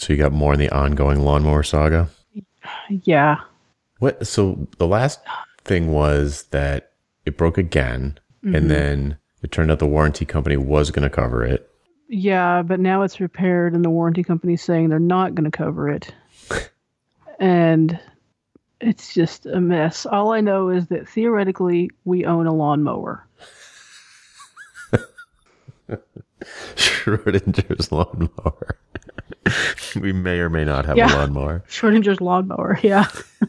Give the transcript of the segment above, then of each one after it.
So you got more in the ongoing lawnmower saga? Yeah. What? So the last thing was that it broke again, and then it turned out the warranty company was going to cover it. Yeah, but now it's repaired, and the warranty company's saying they're not going to cover it. And it's just a mess. All I know is that theoretically, we own a lawnmower. Schrodinger's lawnmower. We may or may not have a lawnmower. Schrodinger's lawnmower, yeah.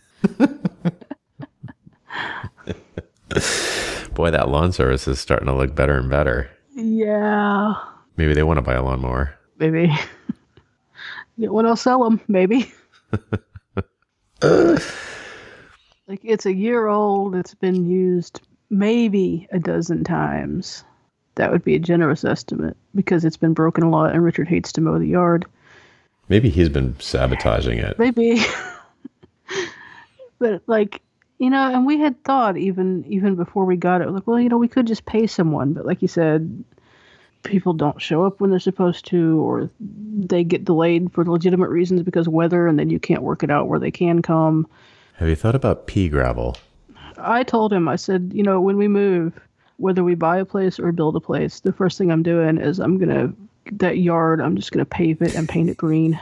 Boy, that lawn service is starting to look better and better. Yeah. Maybe they want to buy a lawnmower. Maybe. Get one, I'll sell them, maybe. Like, it's a year old. It's been used maybe a dozen times. That would be a generous estimate because it's been broken a lot and Richard hates to mow the yard. Maybe he's been sabotaging it. Maybe. But, like, you know, and we had thought even before we got it, like, well, you know, we could just pay someone. But like you said, people don't show up when they're supposed to, or they get delayed for legitimate reasons because of weather, and then you can't work it out where they can come. Have you thought about pea gravel? I told him, I said, you know, when we move, whether we buy a place or build a place, the first thing I'm doing is that yard, I'm just going to pave it and paint it green.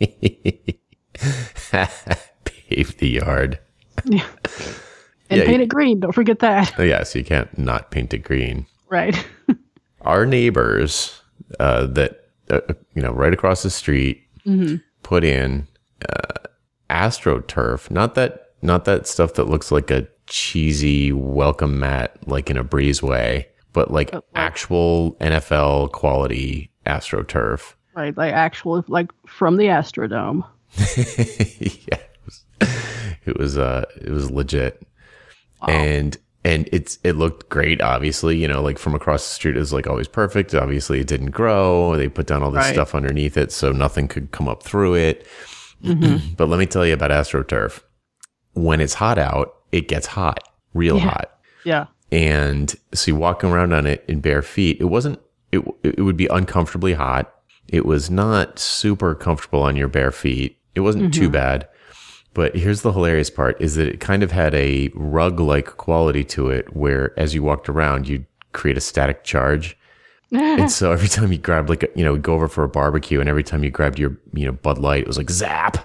Pave the yard. Yeah. And paint it green. Don't forget that. Oh, yeah, so you can't not paint it green. Right. Our neighbors right across the street put in AstroTurf. Not that stuff that looks like a cheesy welcome mat like in a breezeway, but like actual NFL quality AstroTurf. Right, like actual, like from the Astrodome. Yeah, it was legit. Wow. And it looked great, obviously, you know, like from across the street is like always perfect. Obviously it didn't grow. They put down all this stuff underneath it so nothing could come up through it. But let me tell you about AstroTurf. When it's hot out, it gets hot, real hot. Yeah. And so you walking around on it in bare feet, it would be uncomfortably hot. It was not super comfortable on your bare feet. It wasn't too bad. But here's the hilarious part is that it kind of had a rug-like quality to it where as you walked around, you'd create a static charge. And so every time you grabbed go over for a barbecue and every time you grabbed your, Bud Light, it was like zap.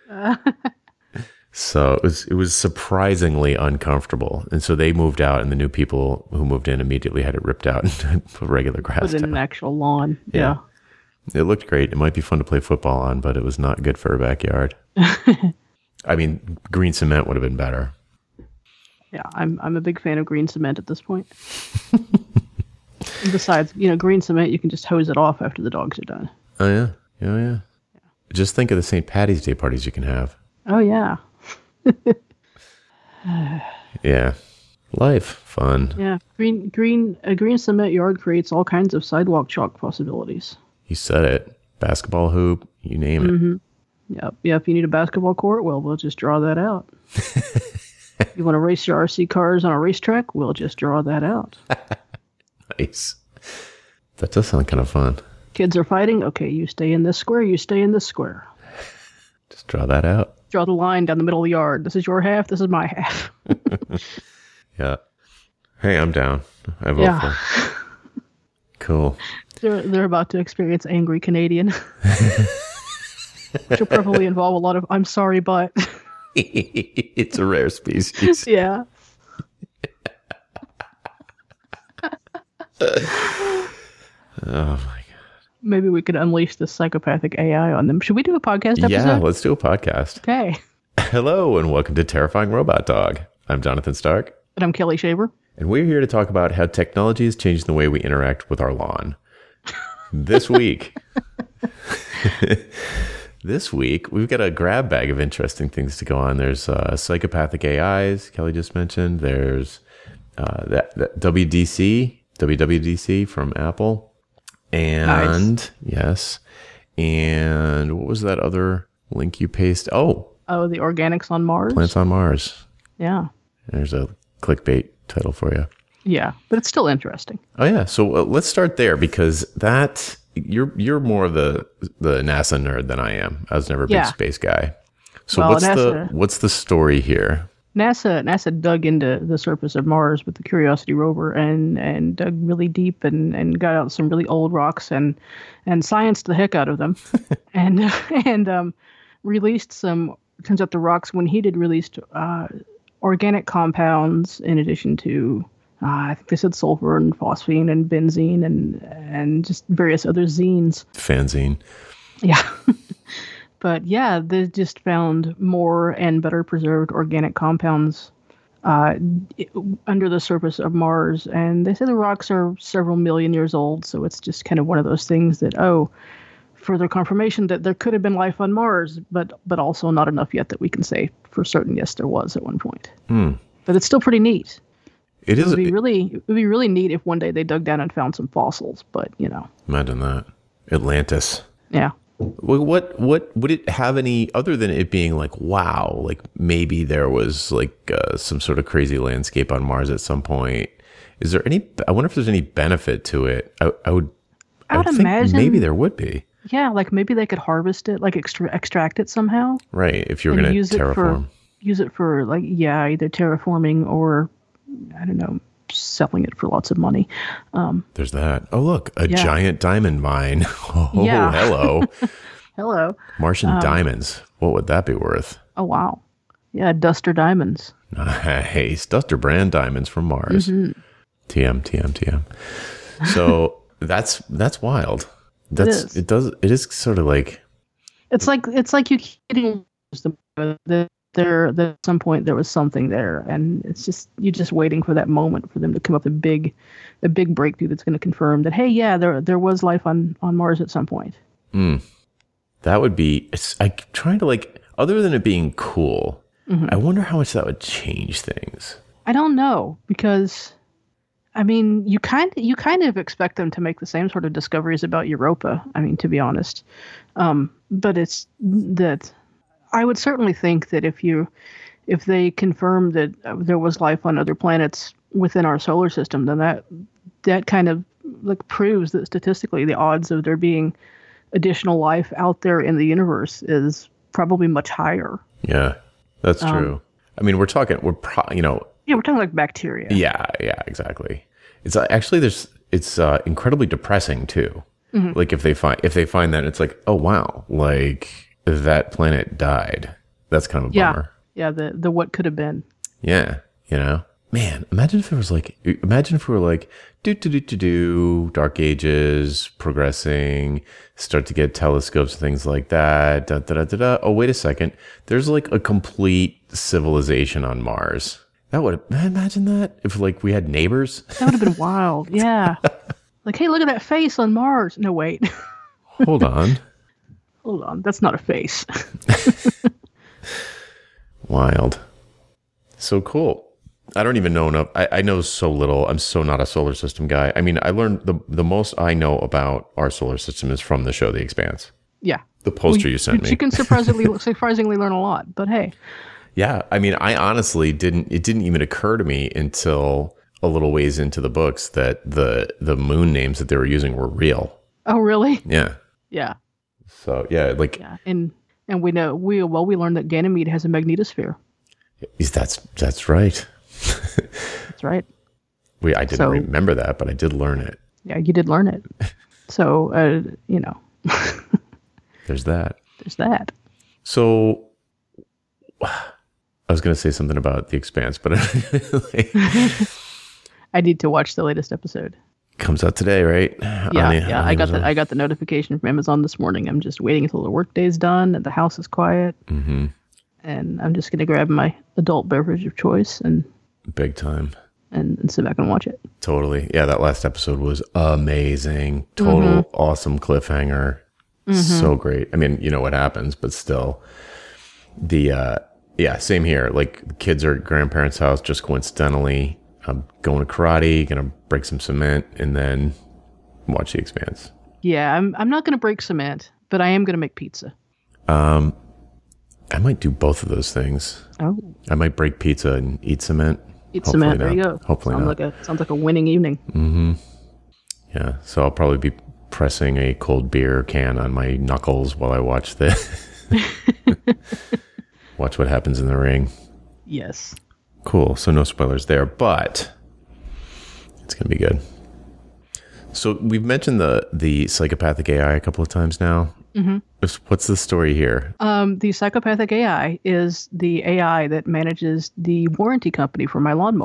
So it was surprisingly uncomfortable. And so they moved out and the new people who moved in immediately had it ripped out and put regular grass Put in an actual lawn. Yeah. It looked great. It might be fun to play football on, but it was not good for a backyard. I mean, green cement would have been better. Yeah, I'm a big fan of green cement at this point. Besides, green cement, you can just hose it off after the dogs are done. Oh, yeah. Oh, yeah. Just think of the St. Patty's Day parties you can have. Oh, yeah. Yeah. Life. Fun. Yeah. A green cement yard creates all kinds of sidewalk chalk possibilities. You said it. Basketball hoop, you name it. Yep. Yeah, if you need a basketball court, well, we'll just draw that out. You want to race your RC cars on a racetrack? We'll just draw that out. Nice. That does sound kind of fun. Kids are fighting. Okay, you stay in this square, you stay in this square. Just draw that out. Draw the line down the middle of the yard. This is your half, this is my half. Yeah. Hey, I'm down. I vote for. Cool. They're about to experience angry Canadian. Which will probably involve a lot of I'm sorry, but. It's a rare species. Yeah. Oh my God. Maybe we could unleash this psychopathic AI on them. Should we do a podcast episode? Yeah, let's do a podcast. Okay. Hello and welcome to Terrifying Robot Dog. I'm Jonathan Stark. And I'm Kelly Shaver. And we're here to talk about how technology is changing the way we interact with our lawn. This week, we've got a grab bag of interesting things to go on. There's psychopathic AIs, Kelly just mentioned. There's that WWDC from Apple. And nice. Yes. And what was that other link you pasted? Oh, the organics on Mars. Plants on Mars. Yeah. There's a clickbait title for you. Yeah, but it's still interesting. Oh, yeah. So let's start there because that you're more the NASA nerd than I am. I was never a big space guy. So Well, what's the story here? NASA dug into the surface of Mars with the Curiosity rover and dug really deep and got out some really old rocks and scienced the heck out of them and released some. Turns out the rocks, when heated, released organic compounds in addition to I think they said sulfur and phosphine and benzene and just various other zenes. Fanzine. Yeah. But yeah, they just found more and better preserved organic compounds under the surface of Mars. And they say the rocks are several million years old. So it's just kind of one of those things that, further confirmation that there could have been life on Mars, but also not enough yet that we can say for certain, yes, there was at one point. But it's still pretty neat. It is. It would be really neat if one day they dug down and found some fossils, but Imagine that. Atlantis. Yeah. What would it have any other than it being like, wow, like maybe there was like some sort of crazy landscape on Mars at some point? Is there any? I wonder if there's any benefit to it. I would think imagine maybe there would be. Yeah, like maybe they could harvest it, like extract it somehow. Right, if you're going to terraform. Use it for like either terraforming or I don't know, selling it for lots of money. There's that. Oh, look, a giant diamond mine. Oh, hello. Hello. Martian diamonds. What would that be worth? Oh, wow. Yeah, Duster Diamonds. Nice. Duster brand diamonds from Mars. Mm-hmm. TM. So that's wild. It is sort of like it's like you getting that at some point there was something there, and it's just you're just waiting for that moment for them to come up with a big breakthrough that's going to confirm that, hey, yeah, there was life on Mars at some point. That would be. I'm trying to like, other than it being cool, I wonder how much that would change things. I don't know, because I mean, you kind of expect them to make the same sort of discoveries about Europa. I mean, to be honest, but it's that I would certainly think that if they confirm that there was life on other planets within our solar system, then that kind of like proves that statistically the odds of there being additional life out there in the universe is probably much higher. Yeah, that's true. I mean, we're talking like bacteria. Yeah, exactly. It's actually it's incredibly depressing too. Like if they find that, it's like, oh wow, like that planet died. That's kind of a bummer. Yeah, the what could have been. Yeah, man, imagine if we were like do Dark Ages progressing, start to get telescopes, things like that. Oh, wait a second, there's like a complete civilization on Mars. Imagine that if like we had neighbors. That would have been wild. Yeah, like, hey, look at that face on Mars. No, wait. Hold on. That's not a face. Wild. So cool. I don't even know enough. I know so little. I'm so not a solar system guy. I mean, I learned the most I know about our solar system is from the show The Expanse. Yeah. The poster you sent me. You can surprisingly learn a lot, but hey. Yeah. I mean, I honestly it didn't even occur to me until a little ways into the books that the moon names that they were using were real. Oh, really? Yeah. Yeah. So yeah, like. Yeah. And we learned that Ganymede has a magnetosphere. That's right. That's right. I didn't remember that, but I did learn it. Yeah, you did learn it. So, There's that. So, I was going to say something about The Expanse, but I need to watch the latest episode. Comes out today, right? Yeah. I got the notification from Amazon this morning. I'm just waiting until the workday's done and the house is quiet. Mm-hmm. And I'm just going to grab my adult beverage of choice and big time and sit back and watch it. Totally. Yeah, that last episode was amazing. Total awesome cliffhanger. So great. I mean, you know what happens, but still. Same here. Like the kids are at grandparents' house just coincidentally. I'm going to karate, gonna break some cement, and then watch The Expanse. Yeah, I'm not gonna break cement, but I am gonna make pizza. I might do both of those things. Oh. I might break pizza and eat cement. Hopefully cement. Not. There you go. Hopefully sounds not. Sounds like a winning evening. Mm-hmm. Yeah. So I'll probably be pressing a cold beer can on my knuckles while I watch watch what happens in the ring. Yes. Cool. So no spoilers there, but it's going to be good. So we've mentioned the psychopathic AI a couple of times now. Mm-hmm. What's the story here? The psychopathic AI is the AI that manages the warranty company for my lawnmower.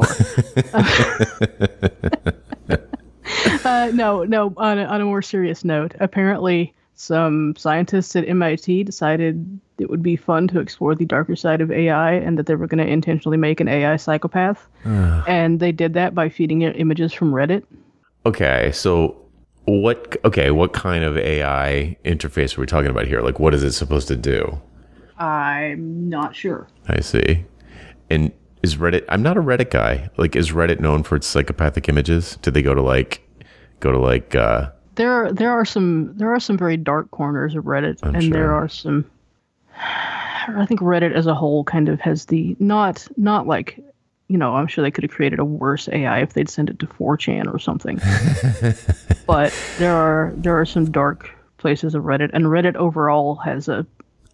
No. On a more serious note, apparently some scientists at MIT decided it would be fun to explore the darker side of AI, and that they were going to intentionally make an AI psychopath. And they did that by feeding it images from Reddit. Okay, so what kind of AI interface are we talking about here? Like, what is it supposed to do? I'm not sure. I see. And is Reddit, I'm not a Reddit guy. Like, is Reddit known for its psychopathic images? Did they go to There are some very dark corners of Reddit, and sure. There are some. I think Reddit as a whole kind of has the not like, I'm sure they could have created a worse AI if they'd sent it to 4chan or something. But there are some dark places of Reddit, and Reddit overall has a.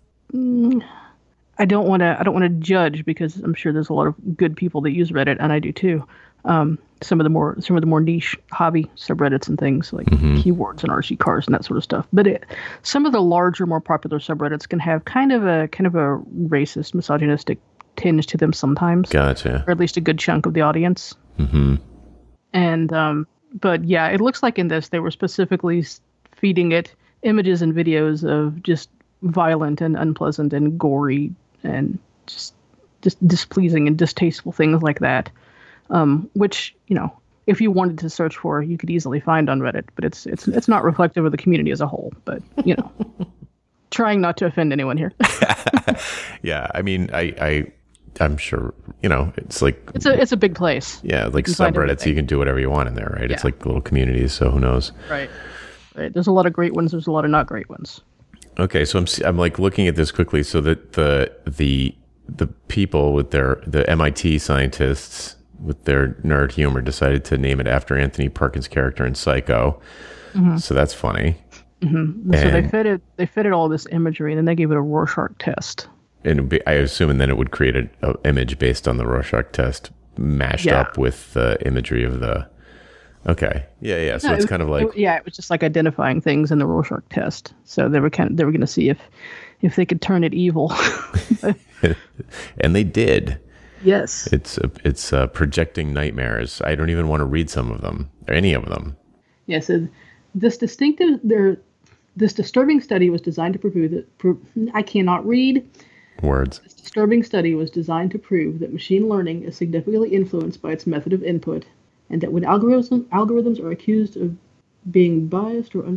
I don't want to judge, because I'm sure there's a lot of good people that use Reddit, and I do too. Some of the more niche hobby subreddits and things like keywords and RC cars and that sort of stuff. But some of the larger, more popular subreddits can have kind of a racist, misogynistic tinge to them sometimes. Gotcha. Or at least a good chunk of the audience. Mm-hmm. And but yeah, it looks like in this they were specifically feeding it images and videos of just violent and unpleasant and gory and just displeasing and distasteful things like that. Which, if you wanted to search for, you could easily find on Reddit, but it's not reflective of the community as a whole. But, trying not to offend anyone here. Yeah, I mean, I'm sure, it's like it's a big place. Yeah, like subreddits, you can do whatever you want in there, right? Yeah. It's like little communities, so who knows? Right. There's a lot of great ones. There's a lot of not great ones. Okay, so I'm like looking at this quickly. So that the people with the MIT scientists with their nerd humor decided to name it after Anthony Perkins' character in Psycho. Mm-hmm. So that's funny. Mm-hmm. So they fitted all this imagery, and then they gave it a Rorschach test. And I assume, and then it would create an image based on the Rorschach test, mashed up with the imagery of the. Okay, yeah. So it's kind of like it was just like identifying things in the Rorschach test. So they were going to see if they could turn it evil. And they did. Yes. It's projecting nightmares. I don't even want to read some of them, or any of them. Yeah, so this disturbing study was designed to prove that I cannot read words. This disturbing study was designed to prove that machine learning is significantly influenced by its method of input, and that when algorithms are accused of being biased or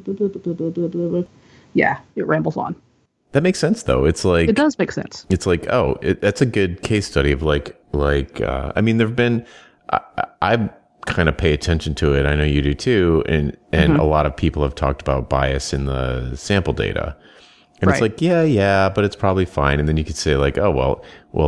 yeah, it rambles on. That makes sense, though. It's like it does make sense. It's like, that's a good case study of I mean, there've been I kind of pay attention to it. I know you do too, and a lot of people have talked about bias in the sample data, and it's like, yeah, but it's probably fine. And then you could say like, no,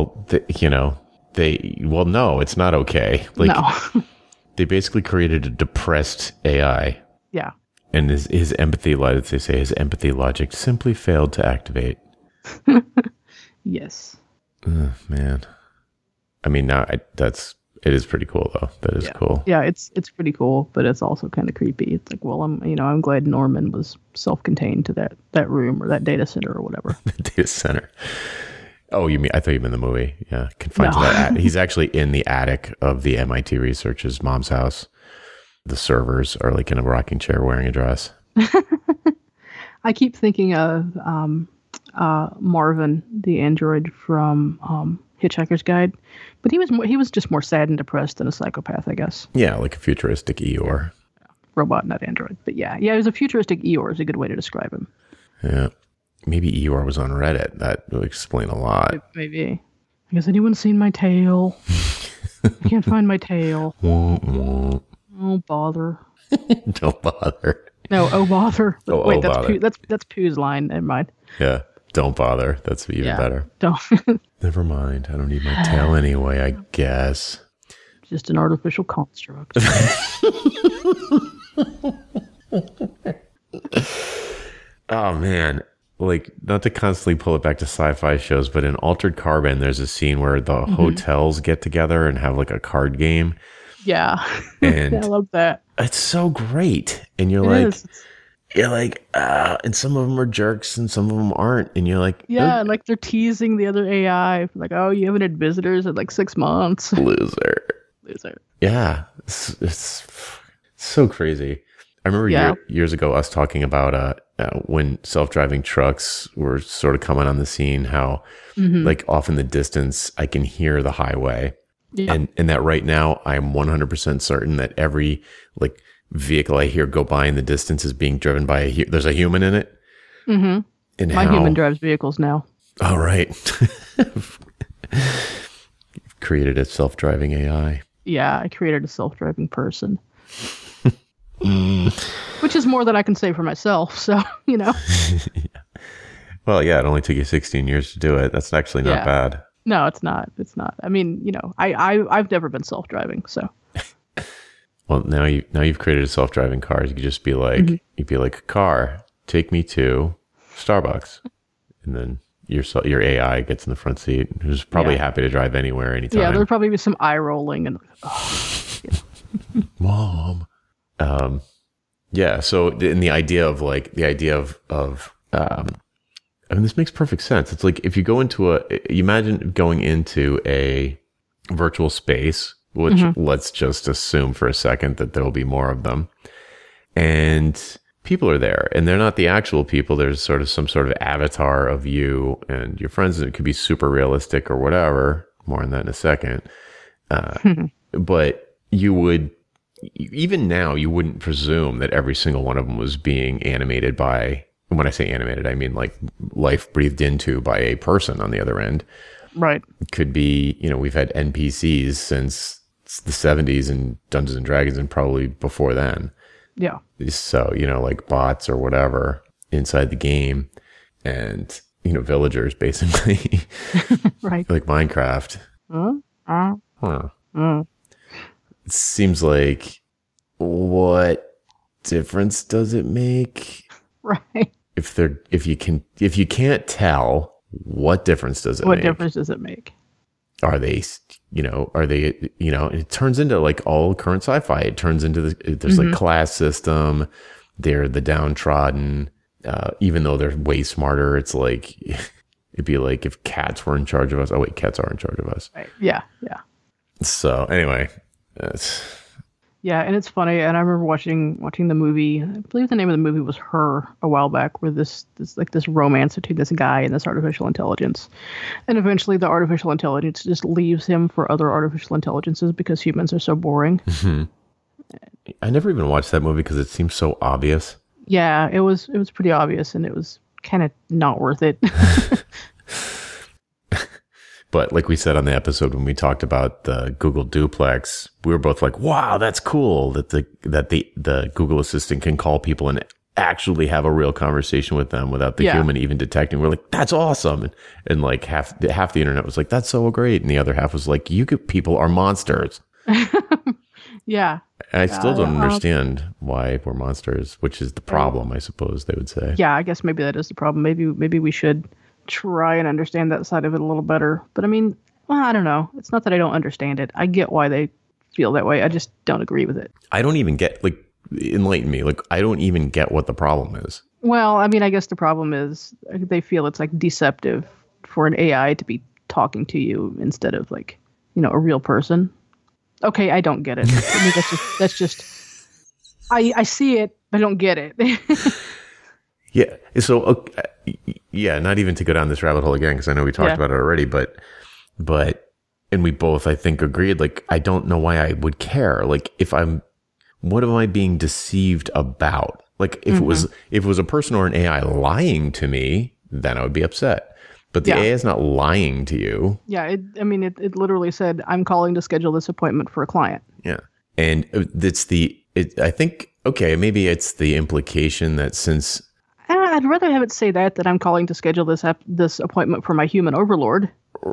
it's not okay. Like, no. They basically created a depressed AI. Yeah. And his empathy logic simply failed to activate. Yes. Man. I mean, it is pretty cool though. That is cool. Yeah, it's pretty cool, but it's also kind of creepy. It's like, well, I'm glad Norman was self-contained to that room or that data center or whatever. The data center. Oh, I thought you meant the movie. Yeah, confined to that. He's actually in the attic of the MIT researcher's mom's house. The servers are like in a rocking chair wearing a dress. I keep thinking of Marvin, the android from Hitchhiker's Guide, but he was just more sad and depressed than a psychopath, I guess. Yeah, like a futuristic Eeyore. Robot, not android. But yeah, he was a futuristic Eeyore is a good way to describe him. Yeah. Maybe Eeyore was on Reddit. That would explain a lot. Maybe. Has anyone seen my tail? I can't find my tail. Oh, bother. Don't bother. No, oh, bother. Oh, wait, bother. That's Pooh's line. Never mind. Yeah, don't bother. That's even better. Don't. Never mind. I don't need my tail anyway, I guess. Just an artificial construct. Oh man. Like, not to constantly pull it back to sci-fi shows, but in Altered Carbon, there's a scene where the hotels get together and have like a card game. Yeah. And I love that. It's so great. And you're like, and some of them are jerks and some of them aren't. And you're like, yeah, and like they're teasing the other AI. Like, oh, you haven't had visitors in like 6 months. Loser. Yeah. It's so crazy. I remember years ago us talking about when self-driving trucks were sort of coming on the scene, how like off in the distance I can hear the highway. Yeah. And that right now I'm 100% certain that every like vehicle I hear go by in the distance is being driven by there's a human in it. Mm-hmm. And my human drives vehicles now. Oh, right. You've created a self-driving AI. Yeah, I created a self-driving person. Which is more than I can say for myself, so, you know. Yeah. Well, yeah, it only took you 16 years to do it. That's actually not bad. No, it's not. It's not. I mean, you know, I've never been self-driving, so. Well, now you've created a self-driving car. You could just be like, you'd be like, car, take me to Starbucks. And then your AI gets in the front seat, who's probably happy to drive anywhere, anytime. Yeah, there'll probably be some eye rolling and, Mom. Yeah. So in the idea of I mean, this makes perfect sense. It's like if you go into you imagine going into a virtual space, which let's just assume for a second that there will be more of them, and people are there, and they're not the actual people. There's sort of some sort of avatar of you and your friends, and it could be super realistic or whatever. More on that in a second. But you would. Even now, you wouldn't presume that every single one of them was being animated by, and when I say animated, I mean like life breathed into by a person on the other end. Right. It could be, you know, we've had NPCs since the 70s in Dungeons and Dragons and probably before then. Yeah. So, you know, like bots or whatever inside the game and, you know, villagers basically. Right. Like Minecraft. It seems like, what difference does it make? Right. If you can't tell, what difference does it make? What difference does it make? Are they, and it turns into like all current sci-fi. It turns into there's like class system. They're the downtrodden, even though they're way smarter. It's like, it'd be like if cats were in charge of us. Oh wait, cats are in charge of us. Right. Yeah. Yeah. So anyway, yeah, and it's funny, and I remember watching the movie. I believe the name of the movie was Her a while back, where this romance between this guy and this artificial intelligence, and eventually the artificial intelligence just leaves him for other artificial intelligences because humans are so boring. Mm-hmm. I never even watched that movie because it seems so obvious. Yeah, it was pretty obvious, and it was kind of not worth it. But like we said on the episode when we talked about the Google Duplex, we were both like, "Wow, that's cool that the Google Assistant can call people and actually have a real conversation with them without the human even detecting." We're like, "That's awesome!" And like half the internet was like, "That's so great," and the other half was like, people are monsters." Yeah. I still don't understand why we're monsters, which is the problem, I suppose they would say. Yeah, I guess maybe that is the problem. Maybe we should try and understand that side of it a little better. But I mean, well, I don't know. It's not that I don't understand it. I get why they feel that way. I just don't agree with it. I don't even get, like, enlighten me. Like, I don't even get what the problem is. Well, I mean, I guess the problem is they feel it's like deceptive for an AI to be talking to you instead of like, you know, a real person. Okay, I don't get it. I mean, that's just I see it, but I don't get it. Yeah. So, yeah, not even to go down this rabbit hole again, because I know we talked about it already, but, and we both, I think, agreed, like, I don't know why I would care. Like, what am I being deceived about? Like, if it was a person or an AI lying to me, then I would be upset. But the AI is not lying to you. Yeah. It literally said, I'm calling to schedule this appointment for a client. Yeah. And I think, okay, maybe it's the implication that since, I'd rather have it say that I'm calling to schedule this appointment for my human overlord.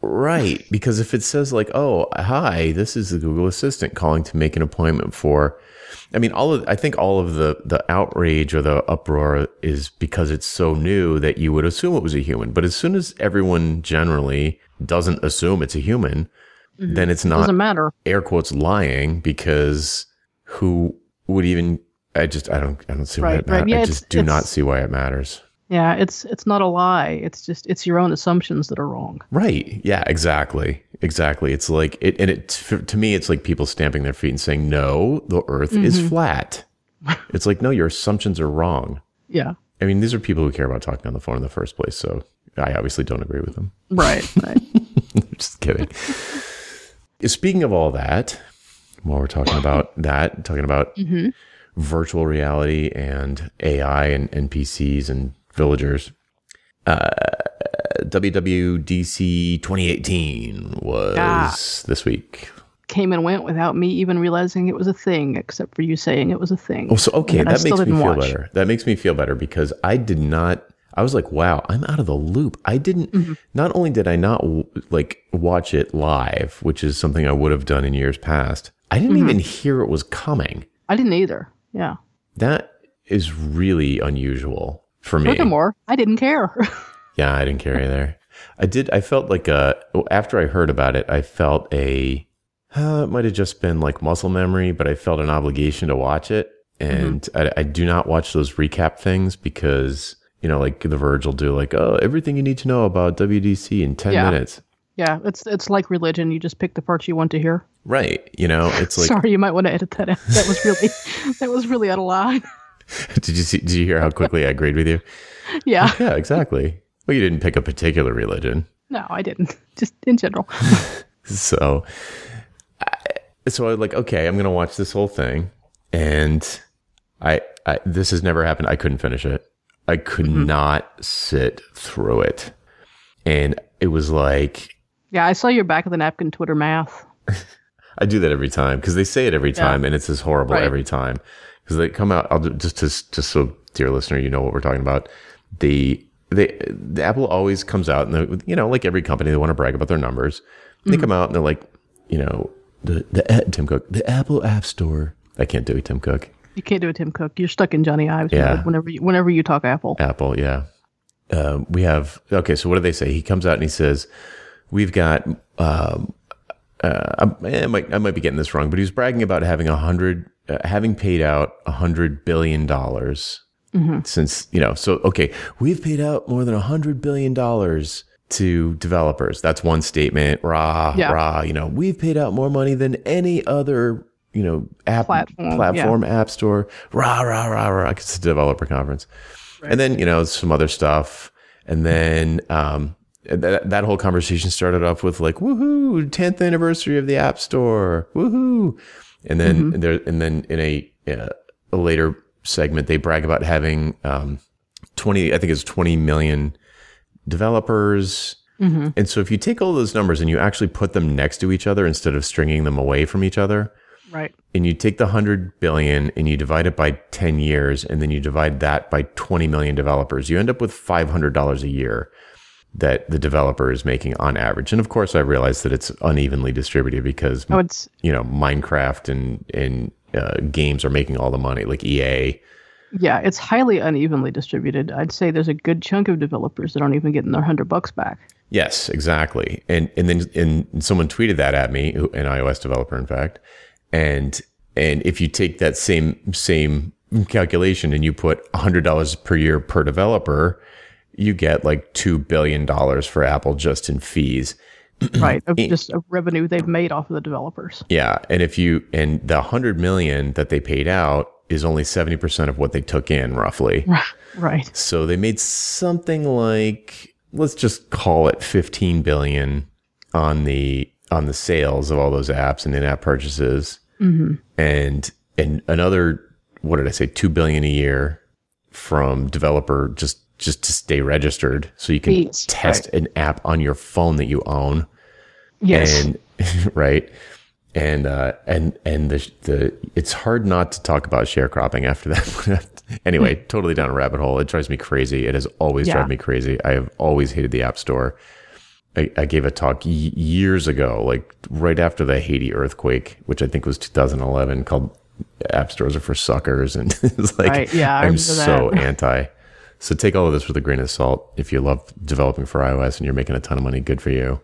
Right. Because if it says like, oh, hi, this is the Google Assistant calling to make an appointment for, I mean, I think all of the outrage or the uproar is because it's so new that you would assume it was a human. But as soon as everyone generally doesn't assume it's a human, then it's not, Doesn't matter. air quotes, lying, because who would even, I don't see why it matters. Yeah, I just do not see why it matters. Yeah, it's not a lie. It's your own assumptions that are wrong. Right. Yeah, exactly. It's like to me, it's like people stamping their feet and saying, no, the earth is flat. It's like, no, your assumptions are wrong. Yeah. I mean, these are people who care about talking on the phone in the first place. So I obviously don't agree with them. Right. Just kidding. Speaking of all that, while we're talking about virtual reality and AI and NPCs and villagers, WWDC 2018 was this week. Came and went without me even realizing it was a thing, except for you saying it was a thing. Oh, so okay, that makes me feel better. That makes me feel better because I was like, wow, I'm out of the loop. I didn't, not only did I not like watch it live, which is something I would have done in years past, I didn't even hear it was coming. I didn't either. Yeah. That is really unusual for me. Furthermore, I didn't care. Yeah, I didn't care either. I felt like after I heard about it, I felt it might have just been like muscle memory, but I felt an obligation to watch it. And I do not watch those recap things because, like The Verge will do like, oh, everything you need to know about WDC in 10 minutes. Yeah, it's like religion. You just pick the parts you want to hear. Right. It's like, sorry, you might want to edit that out. That was really out of line. Did you hear how quickly I agreed with you? Yeah. Yeah, exactly. Well, you didn't pick a particular religion. No, I didn't. Just in general. So I was like, okay, I'm going to watch this whole thing. And this has never happened. I couldn't finish it. I could not sit through it. And it was like... Yeah, I saw your back of the napkin Twitter math. I do that every time because they say it every time and it's as horrible every time. Because they come out, I'll do, just so, dear listener, you know what we're talking about. The Apple always comes out and like every company, they want to brag about their numbers. They come out and they're like, Tim Cook, the Apple App Store. I can't do it, Tim Cook. You can't do it, Tim Cook. You're stuck in Johnny Ives. Yeah. Whenever you talk Apple. Apple, yeah. So what do they say? He comes out and he says, we've got, I might be getting this wrong, but he was bragging about having paid out $100 billion since, we've paid out more than $100 billion to developers. That's one statement. We've paid out more money than any other, platform, app store. It's a developer conference. Right. And then, some other stuff. And then, that whole conversation started off with like, woohoo, 10th anniversary of the App Store. Woohoo. And then, in a later segment, they brag about having, 20 million developers. And so if you take all those numbers and you actually put them next to each other instead of stringing them away from each other, right? And you take the 100 billion and you divide it by 10 years and then you divide that by 20 million developers, you end up with $500 a year that the developer is making on average. And of course I realize that it's unevenly distributed because Minecraft and games are making all the money, like EA. Yeah, it's highly unevenly distributed. I'd say there's a good chunk of developers that aren't even getting their $100 back. Yes, exactly. And then someone tweeted that at me, an iOS developer, in fact. And if you take that same calculation and you put $100 per year per developer, you get like $2 billion for Apple just in fees. Right, just a revenue they've made off of the developers. Yeah, and the 100 million that they paid out is only 70% of what they took in, roughly. Right. So they made something like, let's just call it 15 billion on the sales of all those apps and in-app purchases, and another, what did I say, 2 billion a year from developer just to stay registered, so you can test an app on your phone that you own. Yes. And right. And it's hard not to talk about sharecropping after that. Anyway, totally down a rabbit hole. It drives me crazy. It has always driven me crazy. I have always hated the App Store. I gave a talk years ago, like right after the Haiti earthquake, which I think was 2011, called "App Stores Are for Suckers," and it's like, right. Yeah, I'm so anti. So take all of this with a grain of salt. If you love developing for iOS and you're making a ton of money, good for you.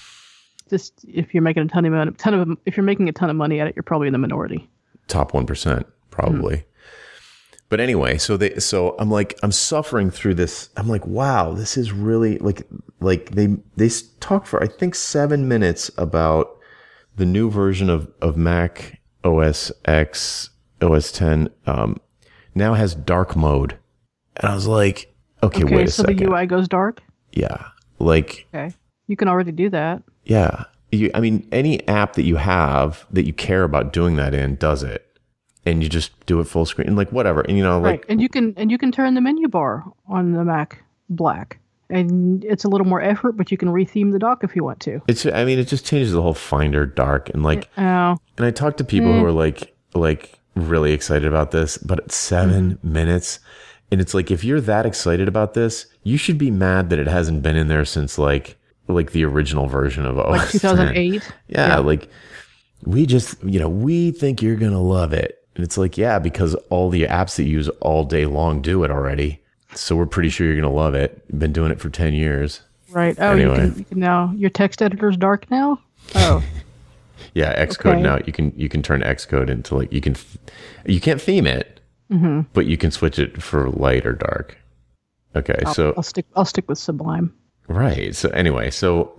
Just if you're making if you're making a ton of money at it, you're probably in the minority. Top 1%, probably. But anyway, so I'm suffering through this. I'm like, wow, this is really like they talk for I think 7 minutes about the new version of Mac OS X OS 10 now has dark mode, and I was like, okay, wait a second. So the UI goes dark. Yeah, like okay, you can already do that. Yeah, I mean, any app that you have that you care about doing that in does it. And you just do it full screen, and like whatever, and like right. And you can turn the menu bar on the Mac black, and it's a little more effort, but you can retheme the dock if you want to. It just changes the whole Finder dark, and like, and I talked to people who are like really excited about this, but it's 7 minutes, and it's like if you're that excited about this, you should be mad that it hasn't been in there since like the original version of OS like 2008. Yeah, like we just we think you're gonna love it. And it's like, yeah, because all the apps that you use all day long do it already. So we're pretty sure you're going to love it. You've been doing it for 10 years. Right. Oh, anyway. You can now, your text editor's dark now? Oh. Yeah, Xcode now. You can turn Xcode into like, you can't theme it, but you can switch it for light or dark. Okay, I'll stick with Sublime. Right. So anyway, so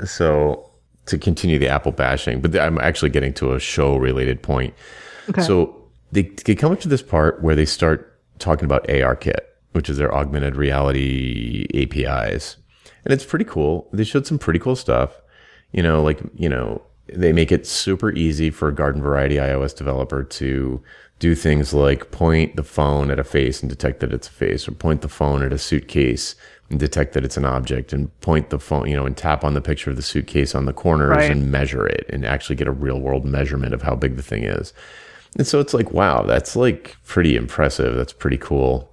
to continue the Apple bashing, but I'm actually getting to a show related point. Okay. So they come up to this part where they start talking about ARKit, which is their augmented reality APIs. And it's pretty cool. They showed some pretty cool stuff. They make it super easy for a garden variety iOS developer to do things like point the phone at a face and detect that it's a face, or point the phone at a suitcase and detect that it's an object, and point the phone, and tap on the picture of the suitcase on the corners and measure it and actually get a real world measurement of how big the thing is. And so it's like, wow, that's like pretty impressive. That's pretty cool.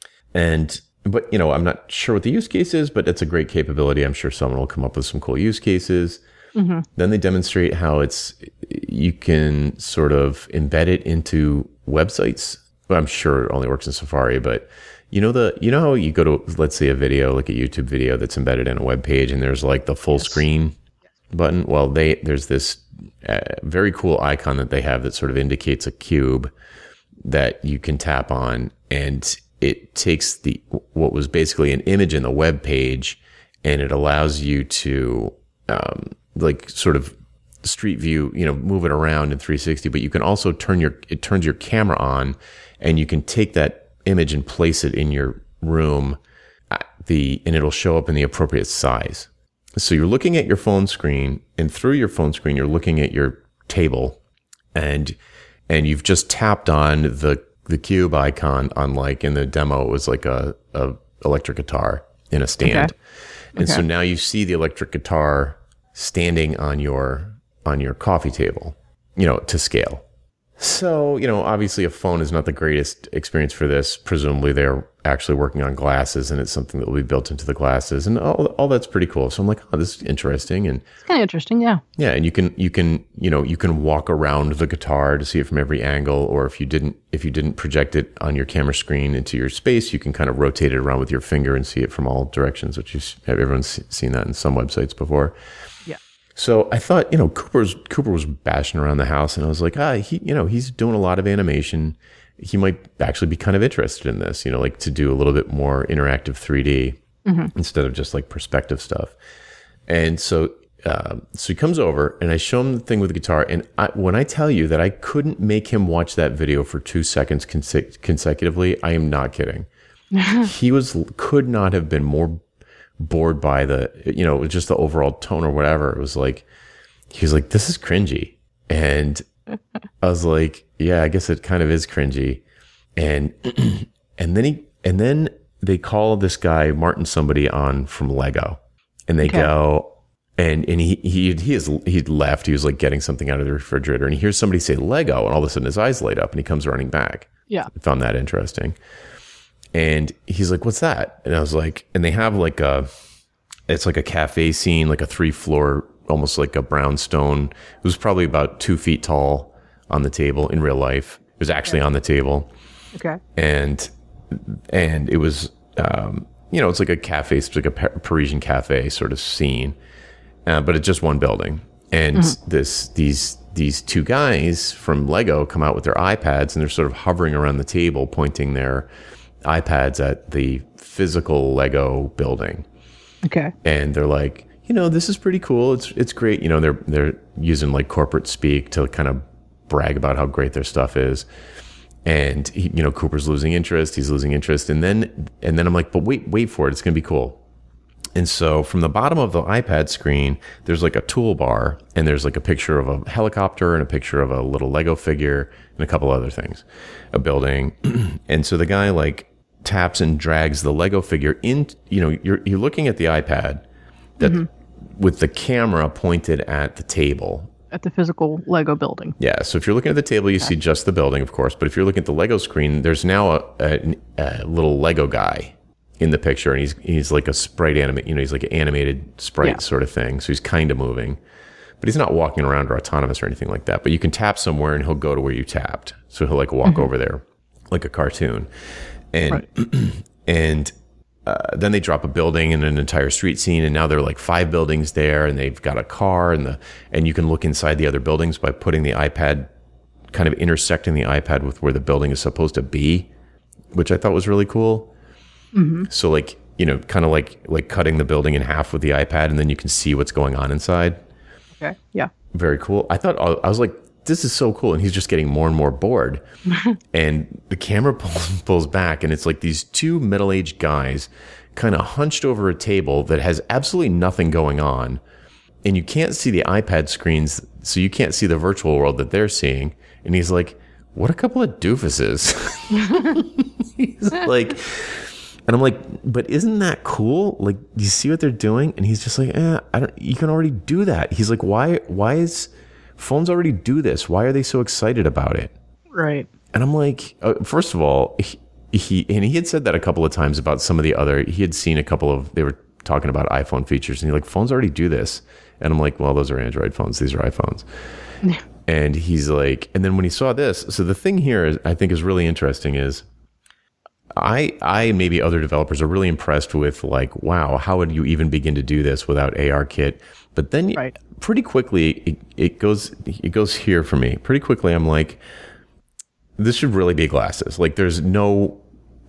But I'm not sure what the use case is, but it's a great capability. I'm sure someone will come up with some cool use cases. Mm-hmm. Then they demonstrate how you can sort of embed it into websites. Well, I'm sure it only works in Safari, but you know how you go to, let's say, a video, like a YouTube video that's embedded in a web page, and there's like the full screen button. Well, there's this very cool icon that they have that sort of indicates a cube that you can tap on, and it takes what was basically an image in the web page, and it allows you to like sort of street view, move it around in 360. But you can also it turns your camera on, and you can take that image and place it in your room, and it'll show up in the appropriate size. So you're looking at your phone screen, and through your phone screen, you're looking at your table, and you've just tapped on the cube icon on, like in the demo, it was like a electric guitar in a stand. Okay. And so now you see the electric guitar standing on your coffee table, to scale. So, obviously a phone is not the greatest experience for this. Presumably they're actually working on glasses, and it's something that will be built into the glasses, and all that's pretty cool. So I'm like, oh, this is interesting. And it's kind of interesting. Yeah. Yeah. And you can walk around the guitar to see it from every angle, or if you didn't project it on your camera screen into your space, you can kind of rotate it around with your finger and see it from all directions, which everyone's seen that in some websites before. So I thought, Cooper was bashing around the house, and I was like, he's doing a lot of animation. He might actually be kind of interested in this, like to do a little bit more interactive 3D instead of just like perspective stuff. And so he comes over, and I show him the thing with the guitar. And when I tell you that I couldn't make him watch that video for 2 seconds consecutively, I am not kidding. He could not have been more bored by just the overall tone or whatever. It was like, he was like, this is cringy. And I was like, yeah, I guess it kind of is cringy. And then they call this guy Martin somebody on from Lego, and they go, and he'd left. He was like getting something out of the refrigerator, and he hears somebody say Lego, and all of a sudden his eyes light up, and he comes running back. Yeah. I found that interesting. And he's like, what's that? And I was like, and they have like it's like a cafe scene, like a 3-floor, almost like a brownstone. It was probably about 2 feet tall on the table in real life. It was actually on the table. Okay. And it was, it's like a cafe, it's like a Parisian cafe sort of scene, but it's just one building. And these two guys from Lego come out with their iPads, and they're sort of hovering around the table, pointing their iPads at the physical Lego building. Okay. And they're like, this is pretty cool. It's great. They're using like corporate speak to kind of brag about how great their stuff is. And Cooper's losing interest. He's losing interest. And then I'm like, but wait for it. It's going to be cool. And so from the bottom of the iPad screen, there's like a toolbar, and there's like a picture of a helicopter and a picture of a little Lego figure and a couple other things, a building. And so the guy like taps and drags the Lego figure in, you're looking at the iPad that with the camera pointed at the table. At the physical Lego building. Yeah. So if you're looking at the table, you see just the building, of course. But if you're looking at the Lego screen, there's now a little Lego guy in the picture, and he's like a sprite he's like an animated sprite sort of thing. So he's kind of moving, but he's not walking around or autonomous or anything like that. But you can tap somewhere and he'll go to where you tapped. So he'll like walk over there like a cartoon. And, and then they drop a building and an entire street scene. And now there are like 5 buildings there, and they've got a car, and you can look inside the other buildings by putting the iPad, kind of intersecting the iPad with where the building is supposed to be, which I thought was really cool. So like, kind of like cutting the building in half with the iPad, and then you can see what's going on inside. Okay. Yeah. Very cool. I was like, this is so cool. And he's just getting more and more bored. And the camera pulls back, and it's like these 2 middle-aged guys kind of hunched over a table that has absolutely nothing going on. And you can't see the iPad screens, so you can't see the virtual world that they're seeing. And he's like, what a couple of doofuses. He's like... And I'm like, but isn't that cool? Like, do you see what they're doing? And he's just like, you can already do that. He's like, why is phones already do this? Why are they so excited about it? Right. And I'm like, first of all, he had said that a couple of times about some of the other, he had seen they were talking about iPhone features, and he's like, phones already do this. And I'm like, well, those are Android phones. These are iPhones. And he's like, and then when he saw this, so the thing here I think is really interesting is, I and maybe other developers are really impressed with like, wow, how would you even begin to do this without ARKit? But then pretty quickly it goes here for me. Pretty quickly I'm like, this should really be glasses. Like there's no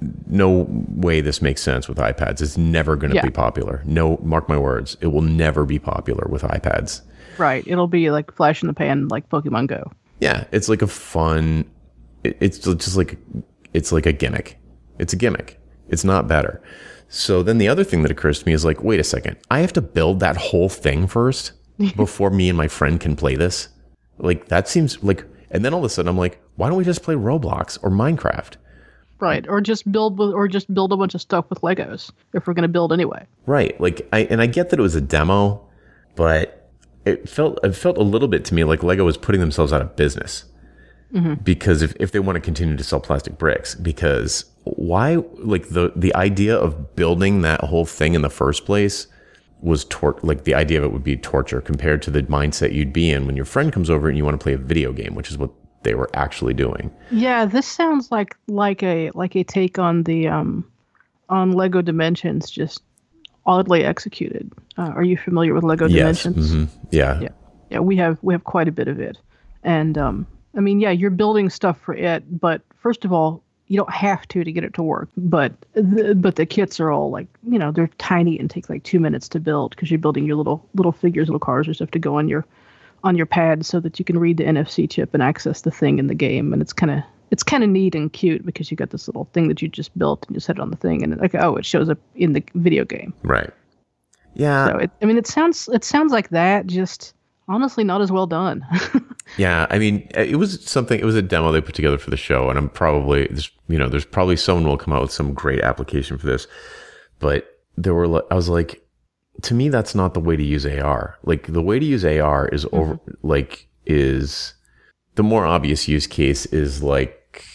way this makes sense with iPads. It's never going to be popular. No, mark my words, it will never be popular with iPads. Right. It'll be like flash in the pan, like Pokemon Go. Yeah, it's like a fun. It's just like a gimmick. It's a gimmick. It's not better. So then the other thing that occurs to me is like, wait a second. I have to build that whole thing first before me and my friend can play this. Like that seems like, and then all of a sudden I'm like, why don't we just play Roblox or Minecraft? Right. Or just build a bunch of stuff with Legos if we're going to build anyway. Right. Like I get that it was a demo, but it felt a little bit to me like Lego was putting themselves out of business. Because if they want to continue to sell plastic bricks, because why, like the idea of building that whole thing in the first place was like the idea of it would be torture compared to the mindset you'd be in when your friend comes over and you want to play a video game, which is what they were actually doing. Yeah, this sounds like a take on the on Lego Dimensions, just oddly executed. Are you familiar with Lego Dimensions? Yeah. Yeah. We have quite a bit of it, and I mean, yeah, you're building stuff for it, but first of all, you don't have to get it to work. But the kits are all like, they're tiny and take like 2 minutes to build because you're building your little figures, little cars or stuff to go on your pad so that you can read the NFC chip and access the thing in the game. And it's kind of neat and cute because you got this little thing that you just built and you set it on the thing and like, it shows up in the video game. Right. Yeah. So it sounds like that, just honestly not as well done. Yeah, I mean, it was a demo they put together for the show, and I'm probably, there's probably someone will come out with some great application for this. But I was like, to me, that's not the way to use AR. Like the way to use AR is is the more obvious use case is like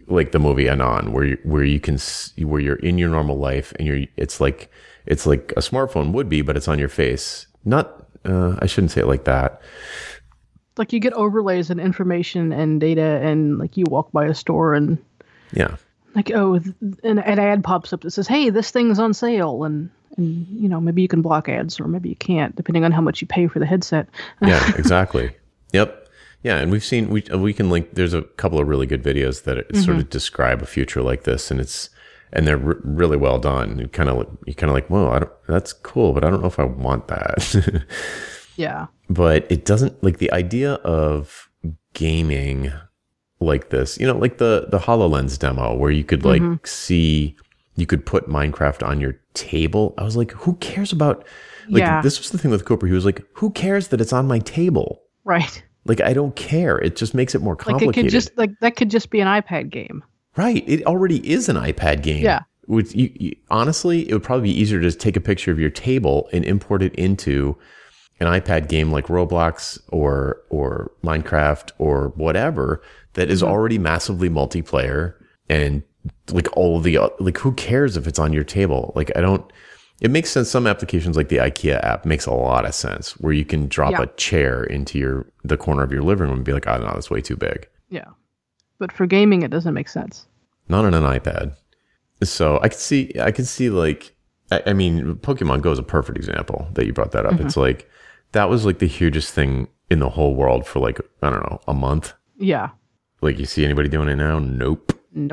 like the movie Anon, where you can where you're in your normal life and it's like a smartphone would be, but it's on your face. Not I shouldn't say it like that. Like you get overlays and information and data, and like you walk by a store and yeah, like an ad pops up that says, "Hey, this thing's on sale," and you know, maybe you can block ads or maybe you can't, depending on how much you pay for the headset. Yeah, exactly. Yep. Yeah, and we can link. There's a couple of really good videos that sort of describe a future like this, and they're really well done. You kind of like, whoa, that's cool, but I don't know if I want that. Yeah. But it doesn't, like, the idea of gaming like this, you know, like the HoloLens demo where you could like you could put Minecraft on your table. I was like, who cares about, like, this was the thing with Cooper. He was like, who cares that it's on my table? Right. Like, I don't care. It just makes it more complicated. Like, that could just be an iPad game. Right. It already is an iPad game. Yeah. With honestly, it would probably be easier to just take a picture of your table and import it into an iPad game like Roblox or Minecraft or whatever that is already massively multiplayer, and like all of the, like, who cares if it's on your table? Like, it makes sense. Some applications like the IKEA app makes a lot of sense where you can drop a chair into the corner of your living room and be like, oh no, that's way too big. Yeah. But for gaming, it doesn't make sense. Not on an iPad. So I could see like, I mean, Pokemon Go is a perfect example that you brought that up. It's like, that was like the hugest thing in the whole world for like, I don't know, a month. Yeah. Like, you see anybody doing it now? Nope.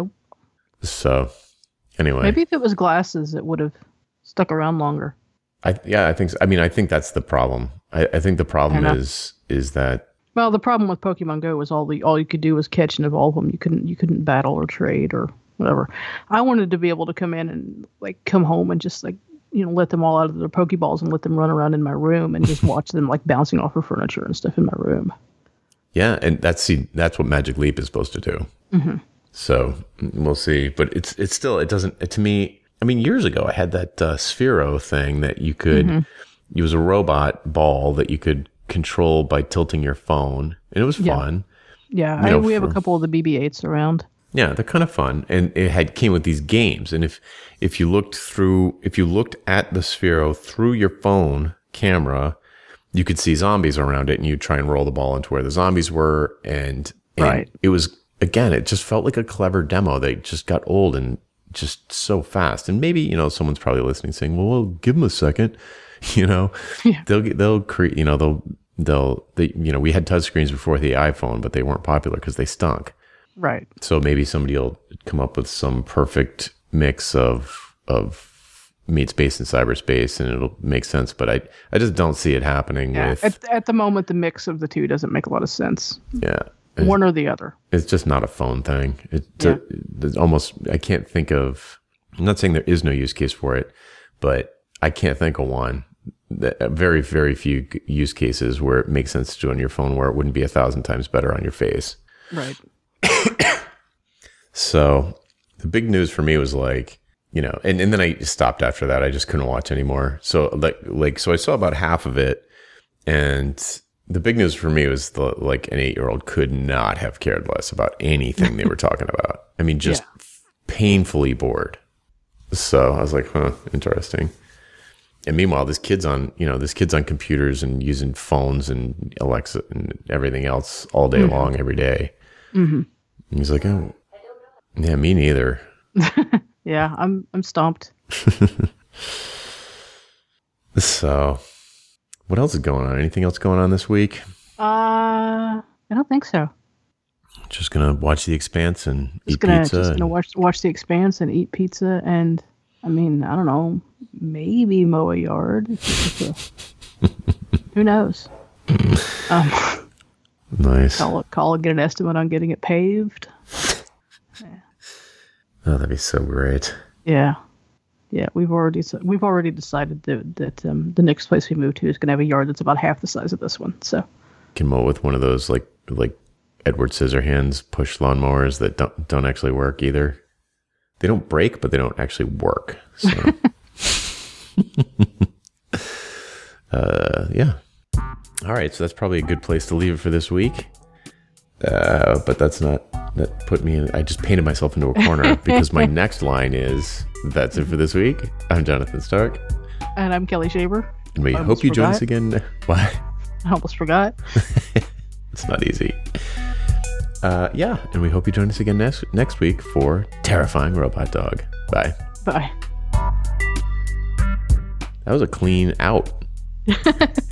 So anyway. Maybe if it was glasses, it would have stuck around longer. I think so. I mean, I think that's the problem. I think the problem is that. Well, the problem with Pokemon Go was all you could do was catch and evolve them. You couldn't battle or trade or whatever. I wanted to be able to come in and like come home and just like, you know, let them all out of their Pokeballs and let them run around in my room and just watch them like bouncing off of furniture and stuff in my room. Yeah, and that's what Magic Leap is supposed to do. So we'll see, but it's still, it doesn't, to me. I mean, years ago I had that Sphero thing that you could. It was a robot ball that you could control by tilting your phone, and it was fun. Yeah, we have a couple of the BB-8s around. Yeah, they're kind of fun, and it came with these games. And if you looked at the Sphero through your phone camera, you could see zombies around it, and you'd try and roll the ball into where the zombies were. And it was, again, it just felt like a clever demo that just got old and just so fast. And maybe, you know, someone's probably listening saying, well, give them a second, you know, they'll create, you know, you know, we had touchscreens before the iPhone, but they weren't popular because they stunk. Right. So maybe somebody will come up with some perfect mix of meet space and cyberspace, and it'll make sense. But I just don't see it happening. Yeah. At the moment, the mix of the two doesn't make a lot of sense. Yeah. One or the other. It's just not a phone thing. It's almost, I can't think of, I'm not saying there is no use case for it, but I can't think of one. Very, very few use cases where it makes sense to do on your phone where it wouldn't be 1,000 times better on your face. Right. So the big news for me was like, you know, and then I stopped after that. I just couldn't watch anymore. So so I saw about half of it, and the big news for me was like an 8-year-old could not have cared less about anything they were talking about. I mean, just painfully bored. So I was like, huh, interesting. And meanwhile, this kid's on computers and using phones and Alexa and everything else all day long, every day. And he's like, oh, yeah, me neither. Yeah, I'm stumped. So, what else is going on? Anything else going on this week? I don't think so. Just gonna watch The Expanse and eat pizza. Just gonna watch The Expanse and eat pizza, and I mean, I don't know, maybe mow a yard. Who knows? Nice. Call it, get an estimate on getting it paved. Yeah. Oh, that'd be so great. Yeah. We've already decided that the next place we move to is going to have a yard that's about half the size of this one. So can mow with one of those like Edward Scissorhands push lawnmowers that don't actually work either. They don't break, but they don't actually work. So yeah. All right, so that's probably a good place to leave it for this week. But that's not That put me in, I just painted myself into a corner because my next line is, that's it for this week. I'm Jonathan Stark. And I'm Kelly Shaver. And we hope you join us again. What? I almost forgot. It's not easy. Yeah, and we hope you join us again next week for Terrifying Robot Dog. Bye. Bye. That was a clean out.